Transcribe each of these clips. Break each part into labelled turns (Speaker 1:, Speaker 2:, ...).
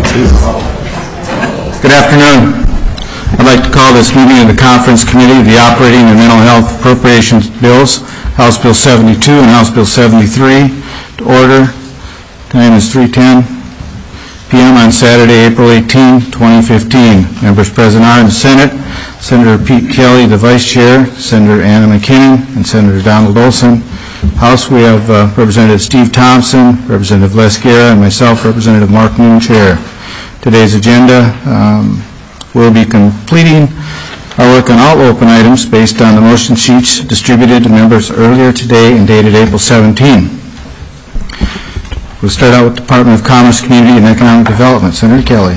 Speaker 1: Good afternoon. I'd like to call this meeting of the Conference Committee of the Operating and Mental Health Appropriations Bills, House Bill 72 and House Bill 73, to order. Time is 3:10 p.m. on Saturday, April 18, 2015. Members present are in the Senate, Senator Pete Kelly, the Vice Chair, Senator Anna McKinnon, and Senator Donald Olson. House, we have Representative Steve Thompson, Representative Les Guerra, and myself, Representative Mark Moon, Chair. Today's agenda will be completing our work on all open items based on the motion sheets distributed to members earlier today and dated April 17. We'll start out with Department of Commerce, Community, and Economic Development. Senator Kelly.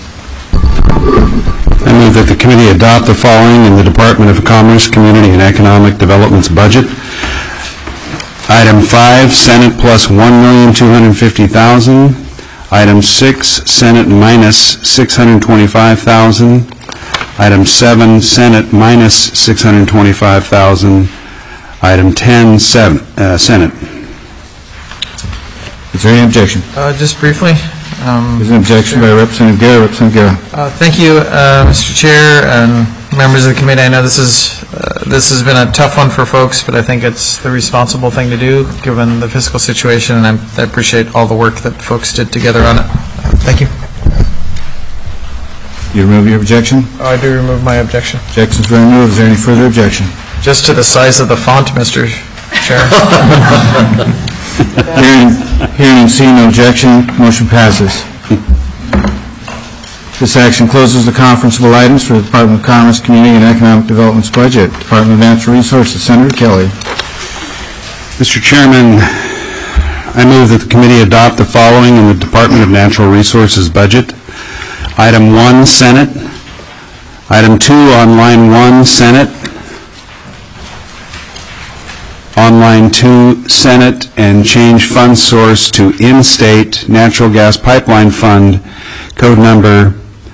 Speaker 2: I move that the committee adopt the following in the Department of Commerce, Community, and Economic Development's budget. Item 5, Senate plus $1,250,000. Item 6, Senate minus $625,000. Item 7, Senate minus $625,000. Item 10, Senate.
Speaker 1: Is there any objection?
Speaker 3: Just briefly.
Speaker 1: There's an objection by Representative Guerra. Representative Guerra.
Speaker 3: Thank you, Mr. Chair and members of the committee. I know this has been a tough one for folks, but I think it's the responsible thing to do given the fiscal situation, and I appreciate all the work that folks did together on it. Thank you.
Speaker 1: You remove your objection?
Speaker 3: Oh, I do remove my objection.
Speaker 1: Objection's been removed. Is there any further objection?
Speaker 3: Just to the size of the font, Mr. Chair.
Speaker 1: Hearing and seeing no objection, motion passes. This action closes the conference of items for the Department of Commerce, Community, and Economic Development's budget. Department of Natural Resources, Senator Kelly.
Speaker 2: Mr. Chairman, I move that the committee adopt the following in the Department of Natural Resources budget. Item 1, Senate. Item 2, on line 1, Senate. On line 2, Senate, and change fund source to In-State Natural Gas Pipeline Fund, code number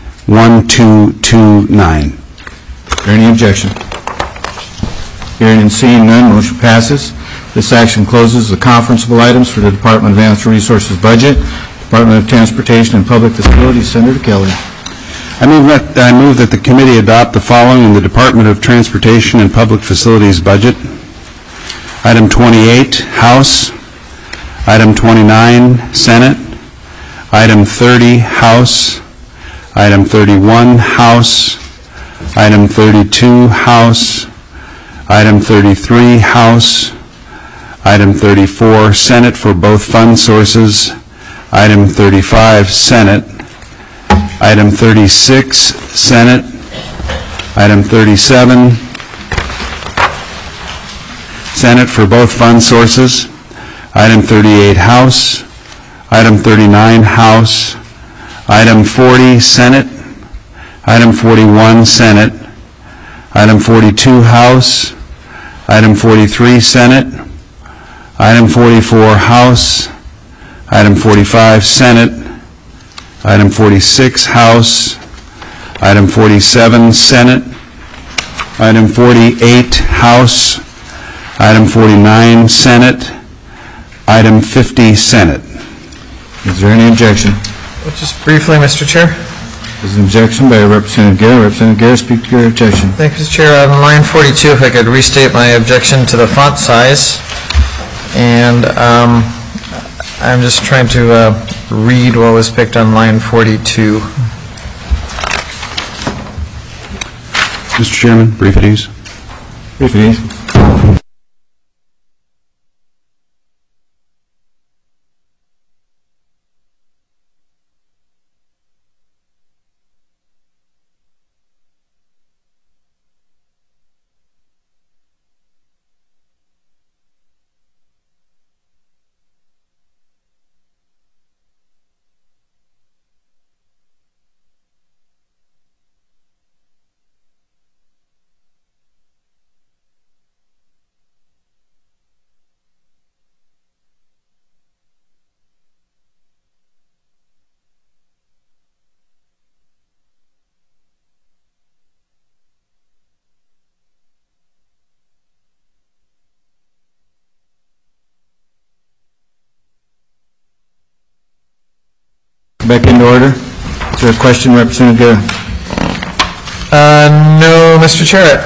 Speaker 2: 1229.
Speaker 1: Is there any objection? Hearing and seeing none, motion passes. This action closes the conference of items for the Department of Natural Resources budget. Department of Transportation and Public Facilities, Senator Kelly.
Speaker 2: I move that the committee adopt the following in the Department of Transportation and Public Facilities budget. Item 28, House. Item 29, Senate. Item 30, House. Item 31, House. Item 32, House. Item 33, House. Item 34, Senate for both fund sources. Item 35, Senate. Item 36, Senate. Item 37, Senate for both fund sources. Item 38, House. Item 39, House. Item 40, Senate. Item 41, Senate. Item 42, House. Item 43, Senate. Item 44, House. Item 45, Senate. Item 46, House. Item 47, Senate. Item 48, House. Item 49, Senate. Item 50, Senate.
Speaker 1: Is there any objection?
Speaker 3: Just briefly, Mr. Chair.
Speaker 1: There's an objection by Representative Guerra. Representative Guerra, speak to your objection.
Speaker 3: Thank you, Mr. Chair. On line 42, if I could restate my objection to the font size. And I'm just trying to read what was picked on line 42.
Speaker 2: Mr. Chairman, brief at ease.
Speaker 1: Brief at ease. Back into order. Is there a question, Representative Guerra?
Speaker 3: No, Mr. Chair.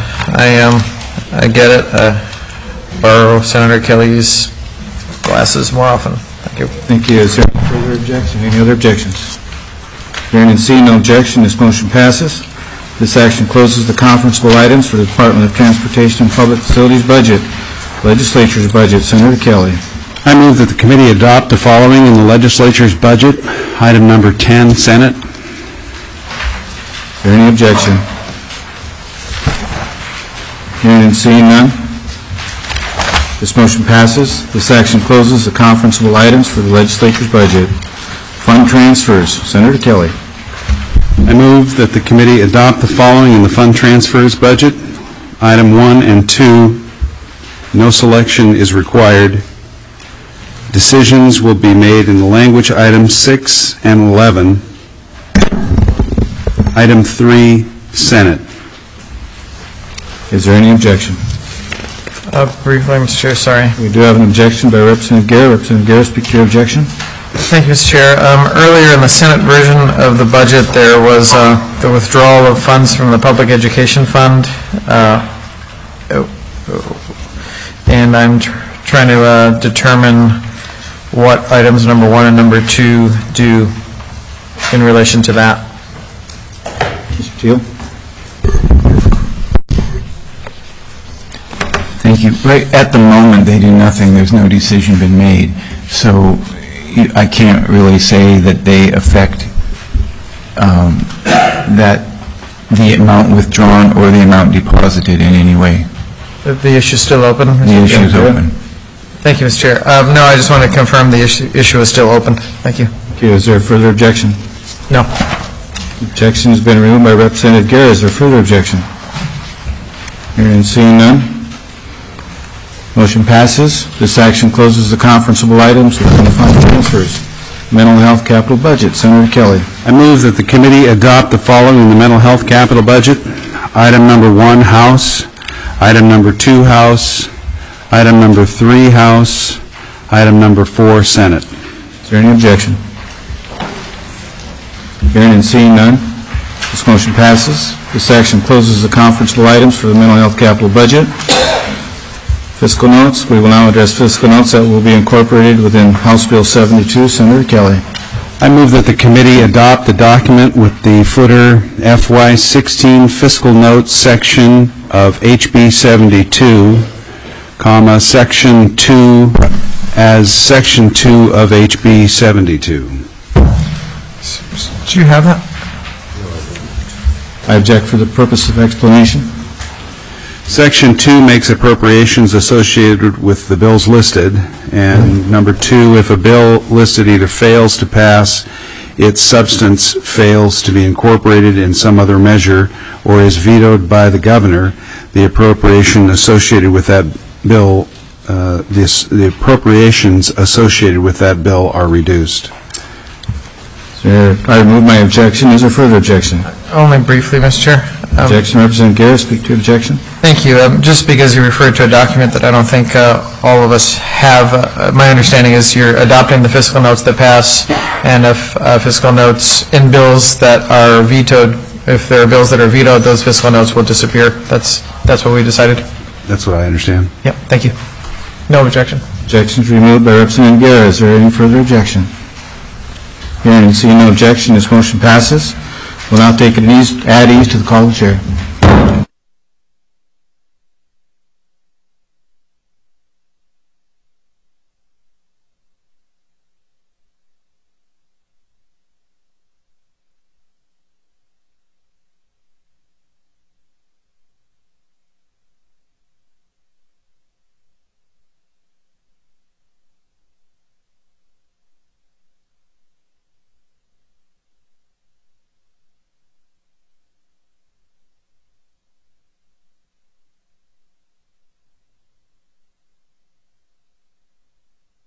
Speaker 3: I get it. Borrow Senator Kelly's glasses more often. Thank you.
Speaker 1: Thank you. Is there any further objection? Any other objections? Hearing and seeing no objection, this motion passes. This action closes the conferenceable items for the Department of Transportation and Public Facilities budget, Legislature's budget. Senator Kelly.
Speaker 2: I move that the committee adopt the following in the legislature's budget. Item number 10, Senate.
Speaker 1: Is there any objection? Hearing and seeing none, this motion passes. This action closes the conferenceable items for the legislature's budget. Fund transfers. Senator Kelly.
Speaker 2: I move that the committee adopt the following in the fund transfers budget. Item 1 and 2, no selection is required. Decisions will be made in the language items 6 and 11. Item 3, Senate.
Speaker 1: Is there any objection?
Speaker 3: Briefly, Mr. Chair, sorry.
Speaker 1: We do have an objection by Representative Guerra. Representative Guerra, speak to your objection.
Speaker 3: Thank you, Mr. Chair. Earlier in the Senate version of the budget, there was the withdrawal of funds from the Public Education Fund, and I'm trying to determine what items number 1 and number 2 do in relation to that.
Speaker 1: Mr. Teal.
Speaker 4: Thank you. Right at the moment, they do nothing. There's no decision been made. So I can't really say that they affect that the amount withdrawn or the amount deposited in any way.
Speaker 3: The issue is still open?
Speaker 4: The issue is open.
Speaker 3: Thank you, Mr. Chair. No, I just want to confirm the issue is still open. Thank you.
Speaker 1: Okay, is there further objection?
Speaker 3: No.
Speaker 1: Objection has been removed by Representative Guerra. Is there further objection? Hearing and seeing none, motion passes. This action closes the conferenceable items within the fund transfers. Mental health capital budget. Senator Kelly.
Speaker 2: I move that the committee adopt the following in the mental health capital budget. Item number 1, House. Item number 2, House. Item number 3, House. Item number 4, Senate.
Speaker 1: Is there any objection? Hearing and seeing none, this motion passes. This action closes the conferenceable items for the mental health capital budget. Fiscal notes. We will now address fiscal notes that will be incorporated within House Bill 72. Senator Kelly.
Speaker 2: I move that the committee adopt the document with the footer FY16 fiscal notes section of HB 72, comma, section 2 as section 2 of HB 72.
Speaker 3: Do you have that?
Speaker 1: I object for the purpose of explanation.
Speaker 2: Section 2 makes appropriations associated with the bills listed, and number 2, if a bill listed either fails to pass, its substance fails to be incorporated in some other measure, or is vetoed by the governor, the appropriation associated with that bill, the appropriations associated with that bill are reduced.
Speaker 1: I remove my objection. Is there further objection?
Speaker 3: Only briefly, Mr. Chair.
Speaker 1: Objection. Representative Guerra, speak to objection.
Speaker 3: Thank you. Just because you referred to a document that I don't think all of us have, my understanding is you're adopting the fiscal notes that pass, and if fiscal notes in bills that are vetoed, if there are bills that are vetoed, those fiscal notes will disappear. That's what we decided.
Speaker 2: That's what I understand.
Speaker 3: Yep. Thank you. No objection.
Speaker 1: Objections removed by Representative Guerra. Is there any further objection? Hearing and seeing no objection, this motion passes. We'll now take it at ease to the call of the chair.